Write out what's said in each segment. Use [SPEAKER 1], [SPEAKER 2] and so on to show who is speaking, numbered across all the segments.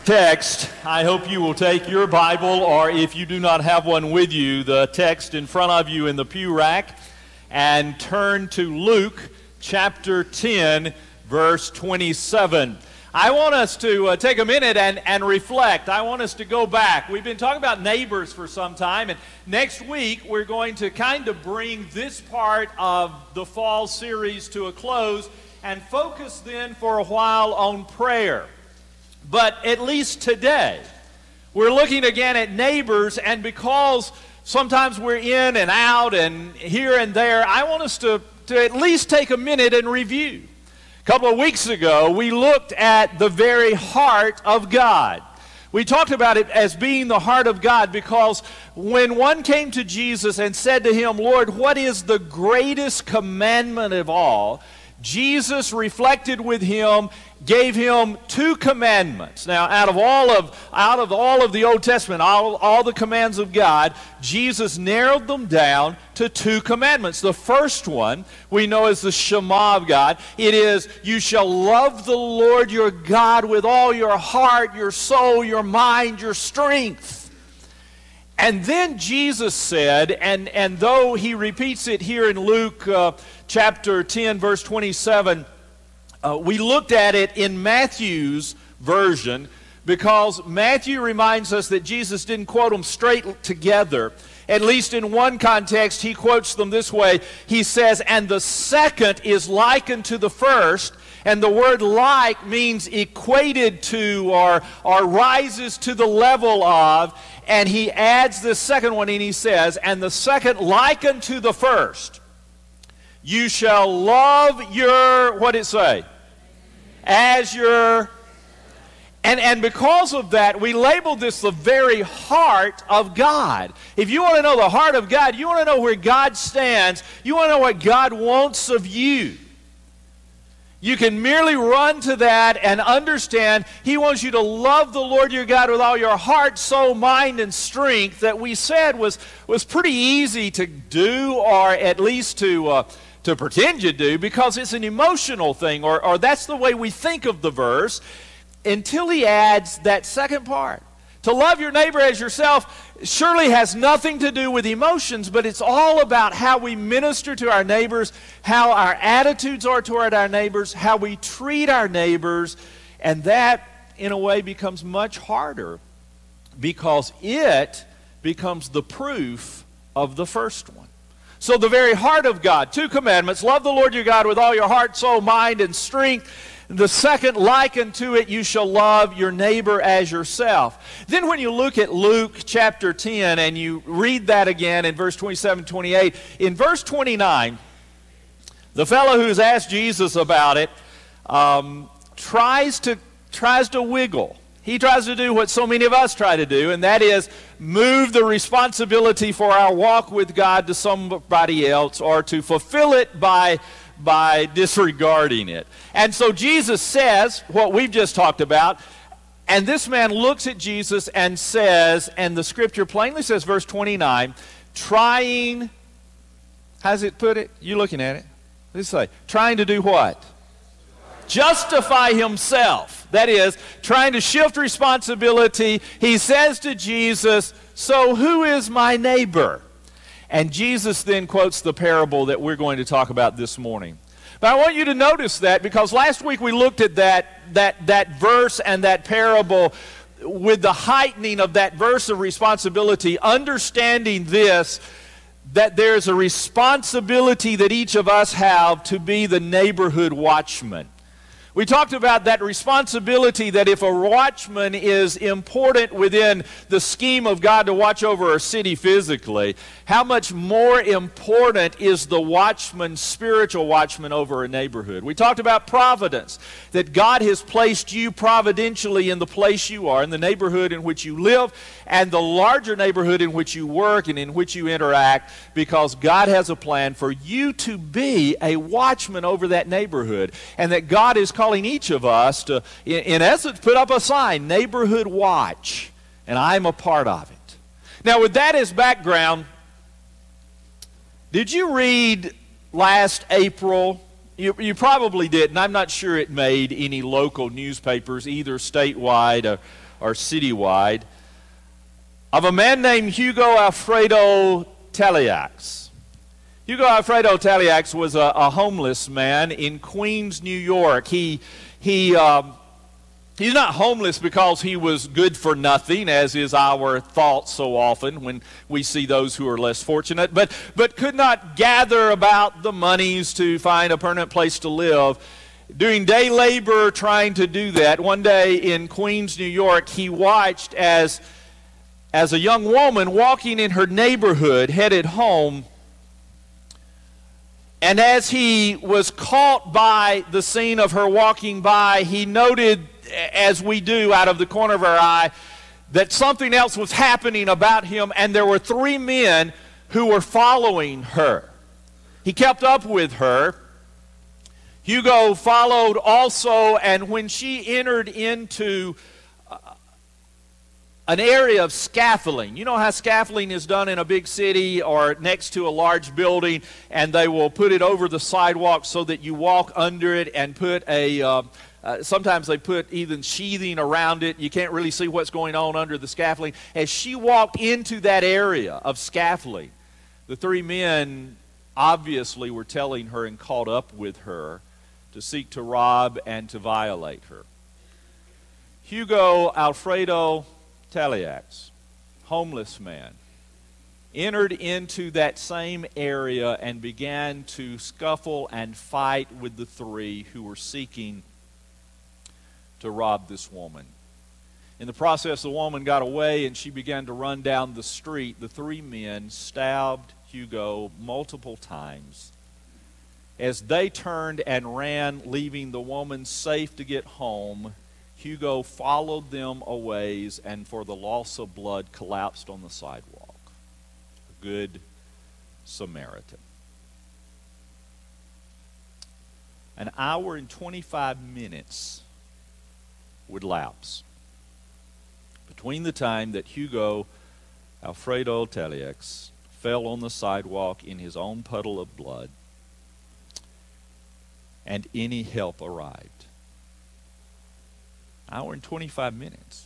[SPEAKER 1] Text, I hope you will take your Bible, or if you do not have one with you, the text in front of you in the pew rack, and turn to Luke chapter 10, verse 27. I want us to take a minute and reflect. I want us to go back. We've been talking about neighbors for some time, and next week we're going to kind of bring this part of the fall series to a close and focus then for a while on prayer. But at least today, we're looking again at neighbors, and because sometimes we're in and out and here and there, I want us to at least take a minute and review. A couple of weeks ago, we looked at the very heart of God. We talked about it as being the heart of God because when one came to Jesus and said to him, "Lord, what is the greatest commandment of all?" Jesus reflected with him, gave him two commandments. Now, out of all of the Old Testament, all the commands of God, Jesus narrowed them down to two commandments. The first one we know as the Shema of God. It is, you shall love the Lord your God with all your heart, your soul, your mind, your strength. And then Jesus said, and though he repeats it here in Luke chapter 10, verse 27, we looked at it in Matthew's version because Matthew reminds us that Jesus didn't quote them straight together. At least in one context, he quotes them this way. He says, and the second is likened to the first. And the word like means equated to or rises to the level of. And he adds the second one and he says, and the second likened to the first. You shall love your, what did it say? As your, and because of that, we label this the very heart of God. If you want to know the heart of God, you want to know where God stands, you want to know what God wants of you. You can merely run to that and understand He wants you to love the Lord your God with all your heart, soul, mind, and strength that we said was pretty easy to do, or at least to pretend you do, because it's an emotional thing, or that's the way we think of the verse, until he adds that second part. To love your neighbor as yourself surely has nothing to do with emotions, but it's all about how we minister to our neighbors, how our attitudes are toward our neighbors, how we treat our neighbors, and that, in a way, becomes much harder because it becomes the proof of the first one. So the very heart of God, two commandments, love the Lord your God with all your heart, soul, mind, and strength. The second, likened to it, you shall love your neighbor as yourself. Then when you look at Luke chapter 10 and you read that again in verse 27, 28, in verse 29, the fellow who's asked Jesus about it tries to wiggle. He tries to do what so many of us try to do, and that is move the responsibility for our walk with God to somebody else, or to fulfill it by disregarding it. And so Jesus says what we've just talked about, and this man looks at Jesus and says, and the scripture plainly says, verse 29, trying, how's it put it? You looking at it? Let's say, trying to do what? Justify himself. That is, trying to shift responsibility. He says to Jesus, so who is my neighbor? And Jesus then quotes the parable that we're going to talk about this morning. But I want you to notice that, because last week we looked at that verse and that parable with the heightening of that verse of responsibility, understanding this, that there's a responsibility that each of us have to be the neighborhood watchman. We talked about that responsibility, that if a watchman is important within the scheme of God to watch over a city physically, how much more important is the watchman, spiritual watchman, over a neighborhood? We talked about providence, that God has placed you providentially in the place you are, in the neighborhood in which you live, and the larger neighborhood in which you work and in which you interact, because God has a plan for you to be a watchman over that neighborhood, and that God is calling each of us to, in essence, put up a sign, Neighborhood Watch, and I'm a part of it. Now, with that as background, did you read last April? You probably didn't. I'm not sure it made any local newspapers, either statewide or citywide, of a man named Hugo Alfredo Taliax. Hugo Alfredo Taliax was a homeless man in Queens, New York. He's not homeless because he was good for nothing, as is our thought so often when we see those who are less fortunate, but could not gather about the monies to find a permanent place to live. Doing day labor trying to do that, one day in Queens, New York, he watched as a young woman walking in her neighborhood headed home. And as he was caught by the scene of her walking by, he noted, as we do out of the corner of our eye, that something else was happening about him, and there were 3 men who were following her. He kept up with her. Hugo followed also, and when she entered into an area of scaffolding. You know how scaffolding is done in a big city or next to a large building, and they will put it over the sidewalk so that you walk under it and put sometimes they put even sheathing around it. You can't really see what's going on under the scaffolding. As she walked into that area of scaffolding, the 3 men obviously were telling her and caught up with her to seek to rob and to violate her. Hugo Alfredo Taliax, homeless man, entered into that same area and began to scuffle and fight with the 3 who were seeking to rob this woman. In the process, the woman got away and she began to run down the street. The 3 men stabbed Hugo multiple times. As they turned and ran, leaving the woman safe to get home, Hugo followed them a ways and for the loss of blood collapsed on the sidewalk. A good Samaritan. An hour and 25 minutes would lapse between the time that Hugo Alfredo Taliax fell on the sidewalk in his own puddle of blood and any help arrived. Hour and 25 minutes.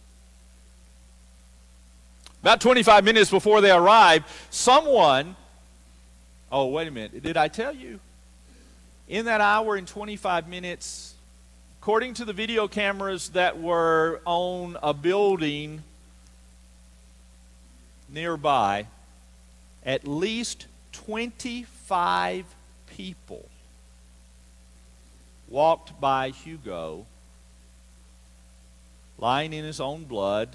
[SPEAKER 1] About 25 minutes before they arrived, someone, oh, wait a minute, did I tell you? In that hour and 25 minutes, according to the video cameras that were on a building nearby, at least 25 people walked by Hugo lying in his own blood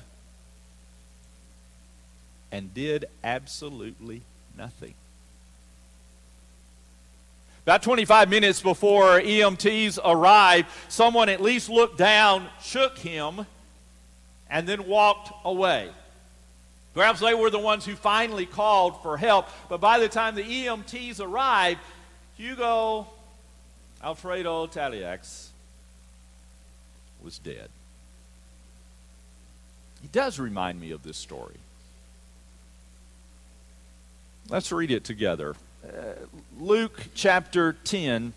[SPEAKER 1] and did absolutely nothing. About 25 minutes before EMTs arrived, someone at least looked down, shook him, and then walked away. Perhaps they were the ones who finally called for help, but by the time the EMTs arrived, Hugo Alfredo Taliax was dead. It does remind me of this story. Let's read it together. Luke chapter 10.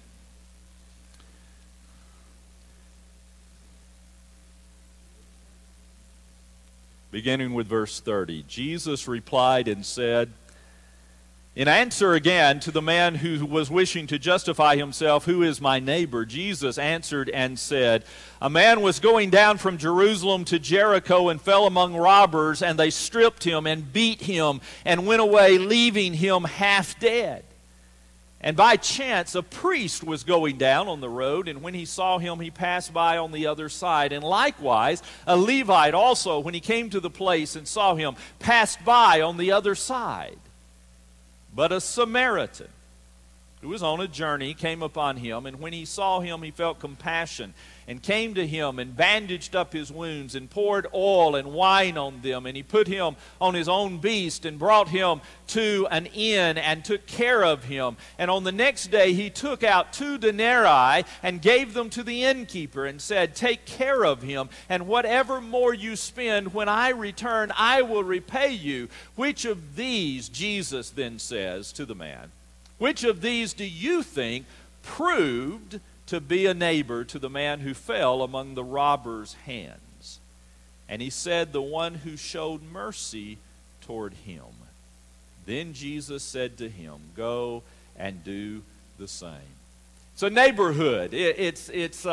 [SPEAKER 1] Beginning with verse 30. Jesus replied and said, in answer again to the man who was wishing to justify himself, who is my neighbor, Jesus answered and said, a man was going down from Jerusalem to Jericho and fell among robbers, and they stripped him and beat him and went away, leaving him half dead. And by chance a priest was going down on the road, and when he saw him, he passed by on the other side. And likewise a Levite also, when he came to the place and saw him, passed by on the other side. But a Samaritan who was on a journey came upon him, and when he saw him, he felt compassion and came to him and bandaged up his wounds and poured oil and wine on them. And he put him on his own beast and brought him to an inn and took care of him. And on the next day he took out 2 denarii and gave them to the innkeeper and said, take care of him, and whatever more you spend, when I return, I will repay you. Which of these, Jesus then says to the man, which of these do you think proved to be a neighbor to the man who fell among the robbers' hands? And he said, the one who showed mercy toward him. Then Jesus said to him, go and do the same. It's a neighborhood. It's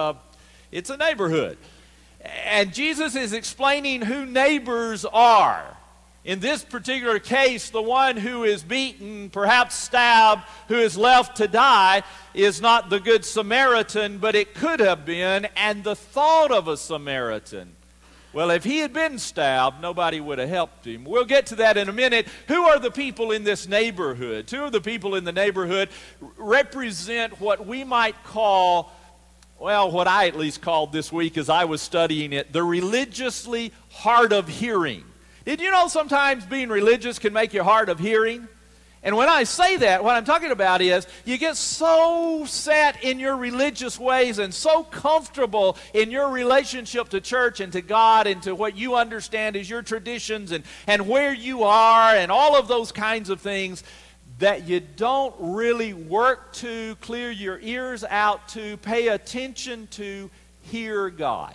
[SPEAKER 1] a neighborhood. And Jesus is explaining who neighbors are. In this particular case, the one who is beaten, perhaps stabbed, who is left to die, is not the Good Samaritan, but it could have been. And the thought of a Samaritan, well, if he had been stabbed, nobody would have helped him. We'll get to that in a minute. Who are the people in this neighborhood? Two of the people in the neighborhood represent what we might call, well, what I at least called this week as I was studying it, the religiously hard of hearing. Did you know sometimes being religious can make you hard of hearing? And when I say that, what I'm talking about is you get so set in your religious ways and so comfortable in your relationship to church and to God and to what you understand as your traditions and where you are and all of those kinds of things that you don't really work to clear your ears out to pay attention to hear God.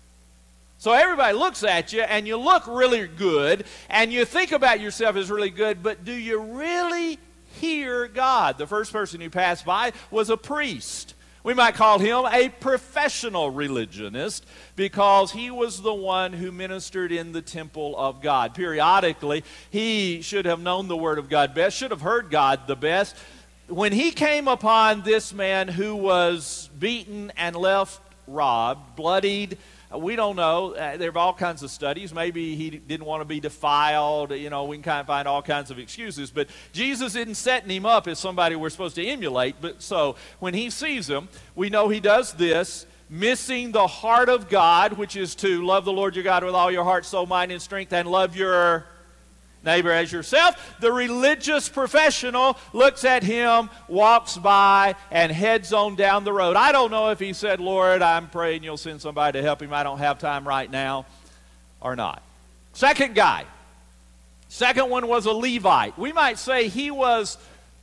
[SPEAKER 1] So everybody looks at you, and you look really good, and you think about yourself as really good, but do you really hear God? The first person who passed by was a priest. We might call him a professional religionist because he was the one who ministered in the temple of God. Periodically, he should have known the Word of God best, should have heard God the best. When he came upon this man who was beaten and left robbed, bloodied, we don't know. There are all kinds of studies. Maybe he didn't want to be defiled. You know, we can kind of find all kinds of excuses. But Jesus isn't setting him up as somebody we're supposed to emulate. But so when he sees him, we know he does this, missing the heart of God, which is to love the Lord your God with all your heart, soul, mind, and strength, and love your neighbor as yourself. The religious professional looks at him, walks by, and heads on down the road. I don't know if he said, Lord, I'm praying you'll send somebody to help him. I don't have time right now, or not. Second guy. Second one was a Levite. We might say he was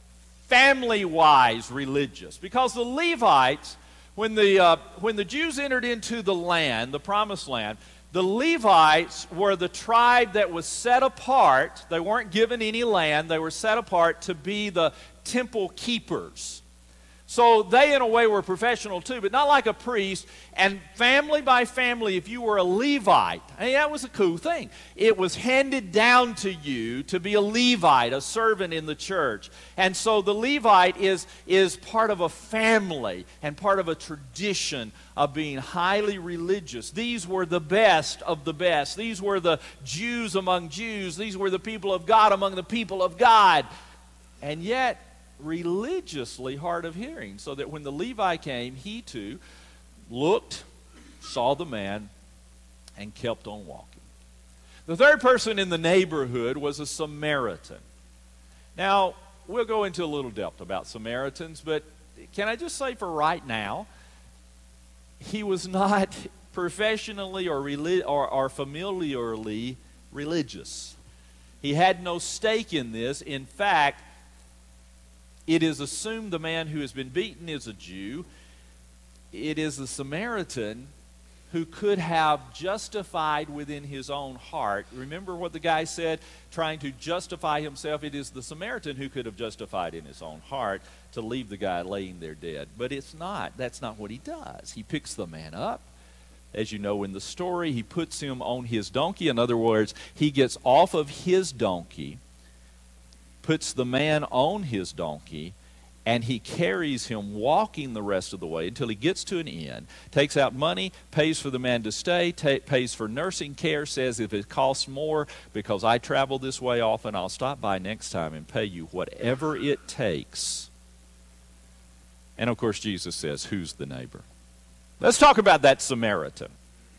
[SPEAKER 1] family-wise religious because the Levites, when the Jews entered into the land, the promised land, the Levites were the tribe that was set apart. They weren't given any land. They were set apart to be the temple keepers. So they, in a way, were professional too, but not like a priest. And family by family, if you were a Levite, hey, that was a cool thing. It was handed down to you to be a Levite, a servant in the church. And so the Levite is part of a family and part of a tradition of being highly religious. These were the best of the best. These were the Jews among Jews. These were the people of God among the people of God. And yet, religiously hard of hearing, so that when the Levi came, he too looked, saw the man, and kept on walking. The third person in the neighborhood was a Samaritan. Now, we'll go into a little depth about Samaritans, but can I just say for right now, he was not professionally or familiarly religious. He had no stake in this. In fact, it is assumed the man who has been beaten is a Jew. It is the Samaritan who could have justified within his own heart. Remember what the guy said, trying to justify himself. It is the Samaritan who could have justified in his own heart to leave the guy laying there dead. But it's not. That's not what he does. He picks the man up. As you know in the story, he puts him on his donkey. In other words, he gets off of his donkey, puts the man on his donkey, and he carries him walking the rest of the way until he gets to an inn, takes out money, pays for the man to stay, pays for nursing care, says if it costs more because I travel this way often, I'll stop by next time and pay you whatever it takes. And of course Jesus says, who's the neighbor? Let's talk about that Samaritan.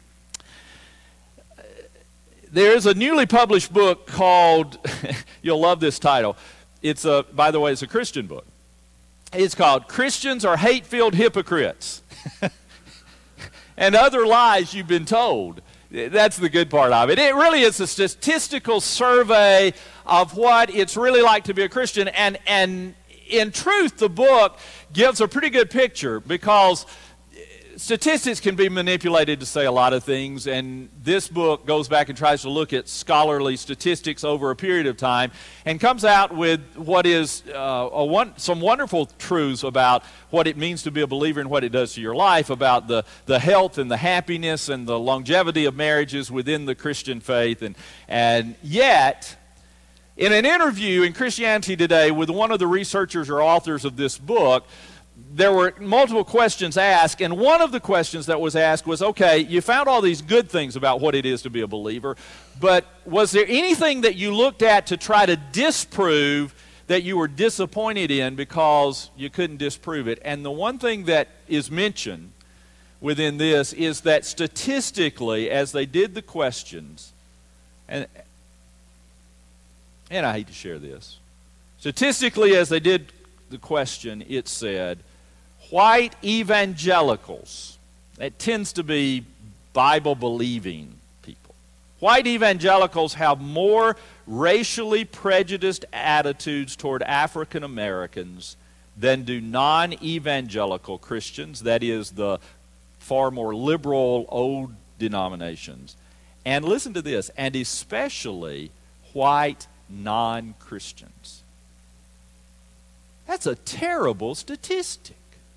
[SPEAKER 1] There's a newly published book called, you'll love this title. It's by the way, it's a Christian book. It's called Christians Are Hate-Filled Hypocrites and Other Lies You've Been Told. That's the good part of it. It really is a statistical survey of what it's really like to be a Christian. And in truth, the book gives a pretty good picture because Statistics can be manipulated to say a lot of things, and this book goes back and tries to look at scholarly statistics over a period of time and comes out with what is some wonderful truths about what it means to be a believer and what it does to your life, about the health and the happiness and the longevity of marriages within the Christian faith. And yet, in an interview in Christianity Today with one of the researchers or authors of this book, there were multiple questions asked, and one of the questions that was asked was, okay, you found all these good things about what it is to be a believer, but was there anything that you looked at to try to disprove that you were disappointed in because you couldn't disprove it? And the one thing that is mentioned within this is that statistically, as they did the questions, and I hate to share this, statistically as they did the question, it said, white evangelicals, that tends to be Bible-believing people, white evangelicals have more racially prejudiced attitudes toward African Americans than do non-evangelical Christians, that is, the far more liberal old denominations. And listen to this, and especially white non-Christians. That's a terrible statistic.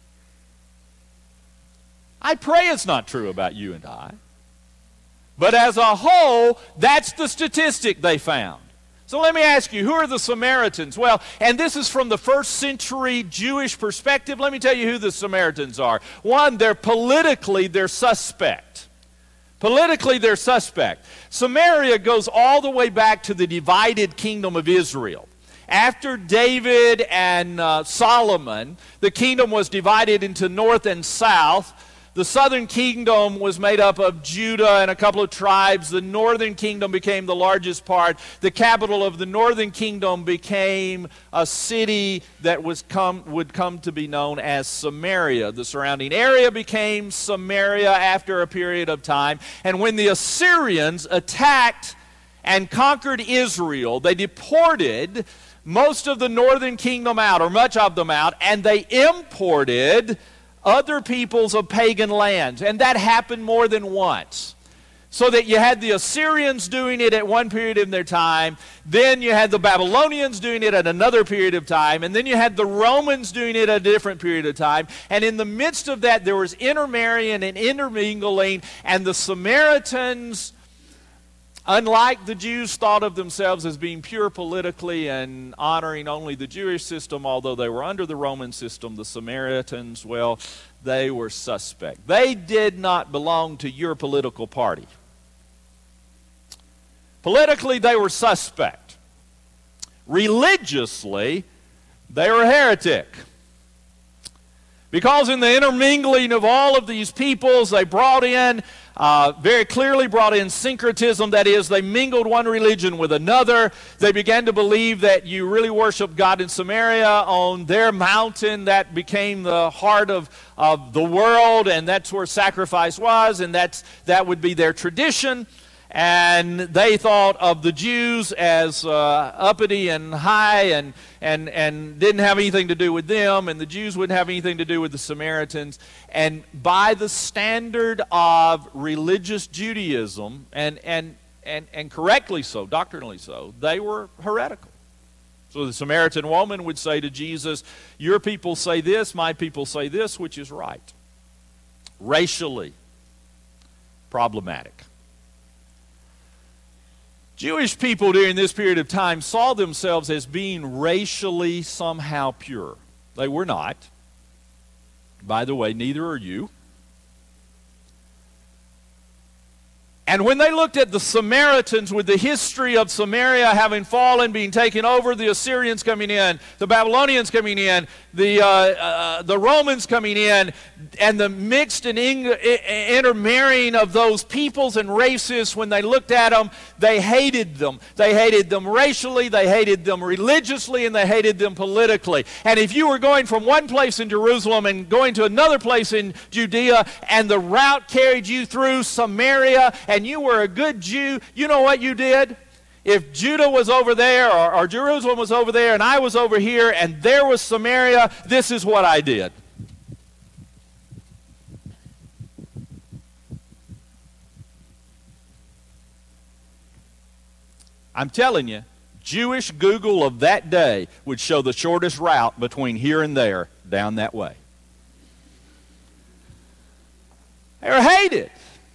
[SPEAKER 1] I pray it's not true about you and I. But as a whole, that's the statistic they found. So let me ask you, who are the Samaritans? Well, and this is from the first century Jewish perspective. Let me tell you who the Samaritans are. One, they're suspect. Politically, they're suspect. Samaria goes all the way back to the divided kingdom of Israel. After David and Solomon, the kingdom was divided into north and south. The southern kingdom was made up of Judah and a couple of tribes. The northern kingdom became the largest part. The capital of the northern kingdom became a city that would come to be known as Samaria. The surrounding area became Samaria after a period of time. And when the Assyrians attacked and conquered Israel, they deported most of the northern kingdom out, or much of them out, and they imported other peoples of pagan lands. And that happened more than once. So that you had the Assyrians doing it at one period in their time, then you had the Babylonians doing it at another period of time, and then you had the Romans doing it at a different period of time. And in the midst of that, there was intermarrying and intermingling, and the Samaritans, unlike the Jews, thought of themselves as being pure politically and honoring only the Jewish system, although they were under the Roman system. The Samaritans, well, they were suspect. They did not belong to your political party. Politically, they were suspect. Religiously, they were heretic. Because in the intermingling of all of these peoples, they very clearly brought in syncretism. That is, they mingled one religion with another. They began to believe that you really worship God in Samaria on their mountain. That became the heart of the world, and that's where sacrifice was, and that would be their tradition. And they thought of the Jews as uppity and high and didn't have anything to do with them, and the Jews wouldn't have anything to do with the Samaritans. And by the standard of religious Judaism, and correctly so, doctrinally so, they were heretical. So the Samaritan woman would say to Jesus, your people say this, my people say this, which is right? Racially problematic. Jewish people during this period of time saw themselves as being racially somehow pure. They were not. By the way, neither are you. And when they looked at the Samaritans, with the history of Samaria having fallen, being taken over, the Assyrians coming in, the Babylonians coming in, the Romans coming in, and the mixed and intermarrying of those peoples and races, when they looked at them, they hated them. They hated them racially, they hated them religiously, and they hated them politically. And if you were going from one place in Jerusalem and going to another place in Judea, and the route carried you through Samaria, and you were a good Jew, you know what you did? If Judah was over there, or Jerusalem was over there, and I was over here, and there was Samaria, this is what I did. I'm telling you, Jewish Google of that day would show the shortest route between here and there down that way. They were hated.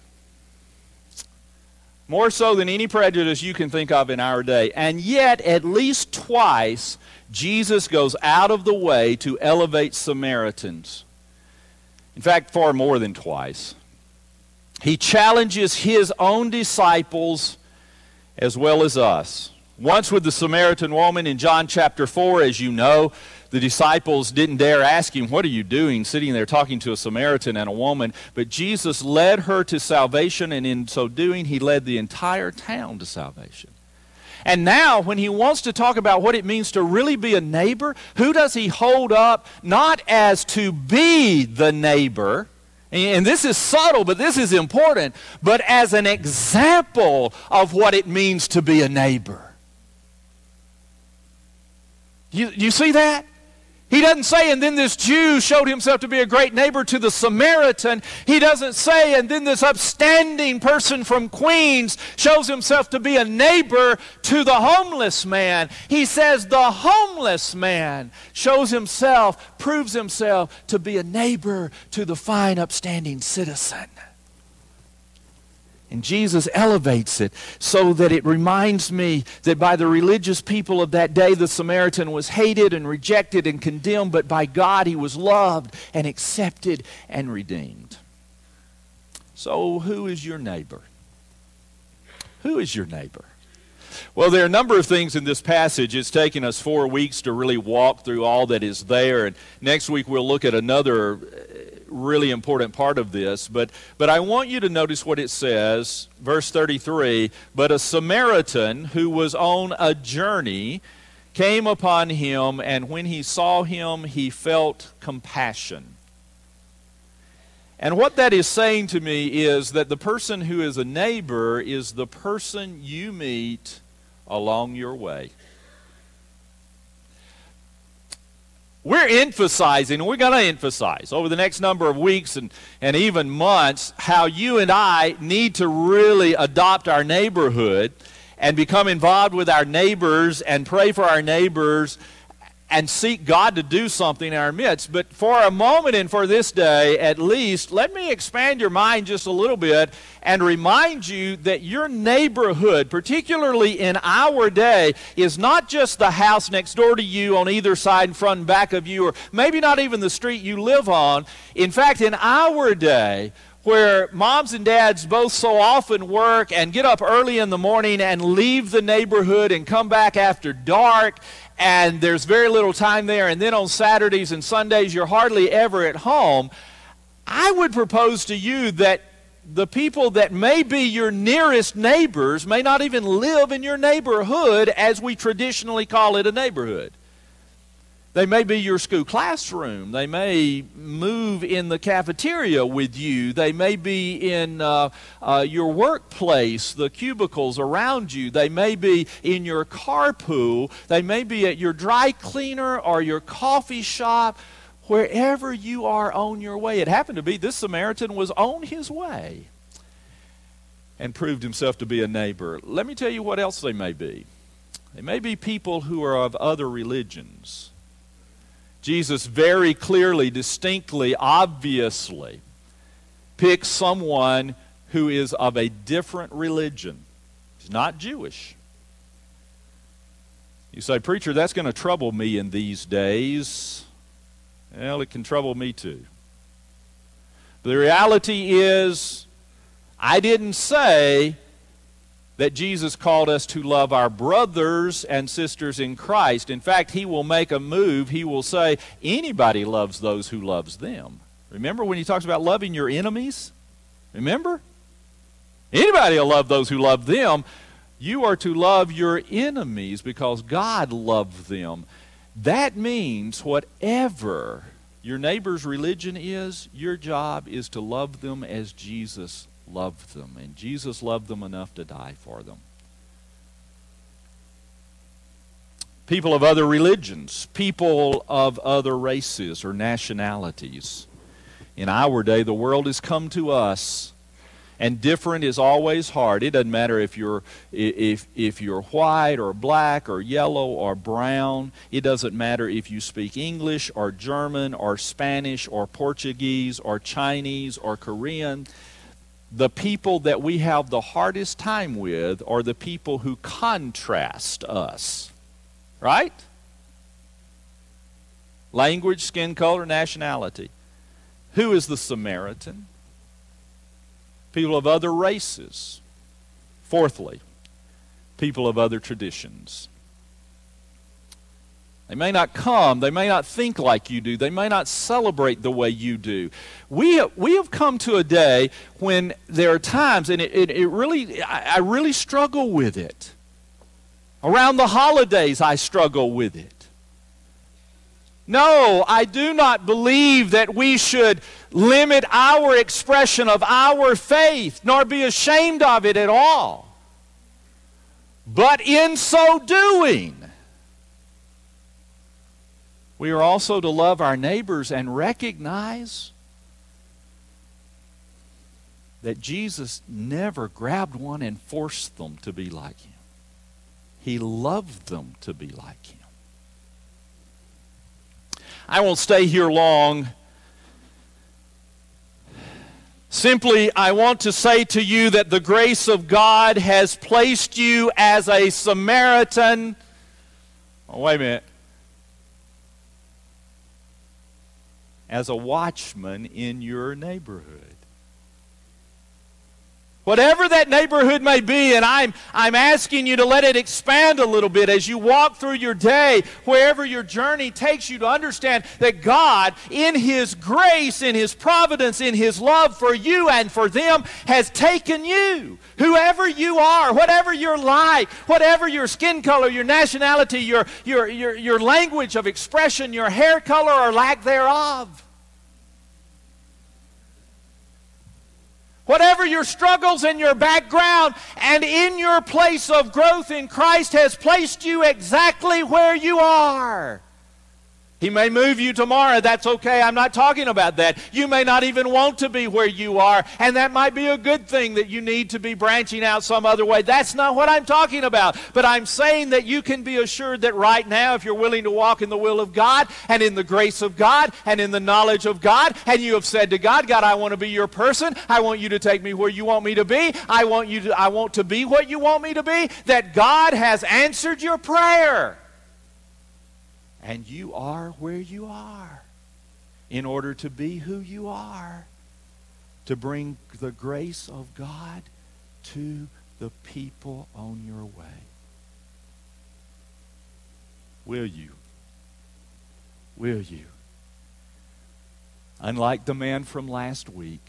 [SPEAKER 1] More so than any prejudice you can think of in our day. And yet, at least twice, Jesus goes out of the way to elevate Samaritans. In fact, far more than twice. He challenges his own disciples as well as us. Once with the Samaritan woman in John chapter 4, as you know, the disciples didn't dare ask him, "What are you doing?" sitting there talking to a Samaritan and a woman. But Jesus led her to salvation, and in so doing, he led the entire town to salvation. And now, when he wants to talk about what it means to really be a neighbor, who does he hold up? Not as to be the neighbor, and this is subtle, but this is important, but as an example of what it means to be a neighbor. You see that? He doesn't say, and then this Jew showed himself to be a great neighbor to the Samaritan. He doesn't say, and then this upstanding person from Queens shows himself to be a neighbor to the homeless man. He says the homeless man shows himself, proves himself to be a neighbor to the fine, upstanding citizen. And Jesus elevates it so that it reminds me that by the religious people of that day, the Samaritan was hated and rejected and condemned, but by God he was loved and accepted and redeemed. So who is your neighbor? Who is your neighbor? Well, there are a number of things in this passage. It's taken us 4 weeks to really walk through all that is there, and next week we'll look at another really important part of this, but I want you to notice what it says, verse 33, "But a Samaritan who was on a journey came upon him, and when he saw him, he felt compassion." And what that is saying to me is that the person who is a neighbor is the person you meet along your way. We're emphasizing, and we're going to emphasize over the next number of weeks and even months how you and I need to really adopt our neighborhood and become involved with our neighbors and pray for our neighbors and seek God to do something in our midst. But for a moment and for this day, at least, let me expand your mind just a little bit and remind you that your neighborhood, particularly in our day, is not just the house next door to you on either side, in front and back of you, or maybe not even the street you live on. In fact, in our day, where moms and dads both so often work and get up early in the morning and leave the neighborhood and come back after dark, and there's very little time there, and then on Saturdays and Sundays you're hardly ever at home, I would propose to you that the people that may be your nearest neighbors may not even live in your neighborhood as we traditionally call it a neighborhood. They may be your school classroom. They may move in the cafeteria with you. They may be in your workplace, the cubicles around you. They may be in your carpool. They may be at your dry cleaner or your coffee shop, wherever you are on your way. It happened to be this Samaritan was on his way and proved himself to be a neighbor. Let me tell you what else they may be. They may be people who are of other religions. Jesus very clearly, distinctly, obviously picks someone who is of a different religion. He's not Jewish. You say, "Preacher, that's going to trouble me in these days." Well, it can trouble me too. But the reality is, I didn't say that Jesus called us to love our brothers and sisters in Christ. In fact, he will make a move. He will say, anybody loves those who loves them. Remember when he talks about loving your enemies? Remember? Anybody will love those who love them. You are to love your enemies because God loved them. That means whatever your neighbor's religion is, your job is to love them as Jesus loved them. And Jesus loved them enough to die for them. People of other religions, people of other races or nationalities. In our day, the world has come to us And different is always hard. It doesn't matter if you're white or black or yellow or brown. It doesn't matter if you speak English or German or Spanish or Portuguese or Chinese or Korean. The people that we have the hardest time with are the people who contrast us. Right? Language, skin color, nationality. Who is the Samaritan? People of other races. Fourthly, people of other traditions. They may not come, they may not think like you do, they may not celebrate the way you do. We have come to a day when there are times, and I really struggle with it. Around the holidays, I struggle with it. No, I do not believe that we should limit our expression of our faith, nor be ashamed of it at all. But in so doing, we are also to love our neighbors and recognize that Jesus never grabbed one and forced them to be like Him. He loved them to be like Him. I won't stay here long. Simply, I want to say to you that the grace of God has placed you as a Samaritan. Oh, wait a minute. As a watchman in your neighborhood. Whatever that neighborhood may be, and I'm asking you to let it expand a little bit as you walk through your day, wherever your journey takes you, to understand that God, in His grace, in His providence, in His love for you and for them, has taken you, whoever you are, whatever you're like, whatever your skin color, your nationality, your language of expression, your hair color or lack thereof. Whatever your struggles and your background, and in your place of growth in Christ has placed you exactly where you are. He may move you tomorrow. That's okay. I'm not talking about that. You may not even want to be where you are, and that might be a good thing that you need to be branching out some other way. That's not what I'm talking about. But I'm saying that you can be assured that right now, if you're willing to walk in the will of God and in the grace of God and in the knowledge of God, and you have said to God, God, I want to be your person. I want you to take me where you want me to be. I want to be what you want me to be. That God has answered your prayer. And you are where you are in order to be who you are, to bring the grace of God to the people on your way. Will you? Will you? Unlike the man from last week,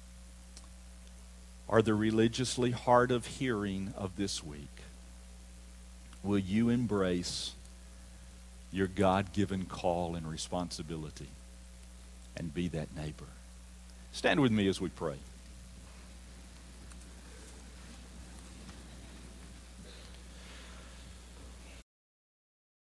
[SPEAKER 1] or the religiously hard of hearing of this week, will you embrace your God-given call and responsibility and be that neighbor? Stand with me as we pray.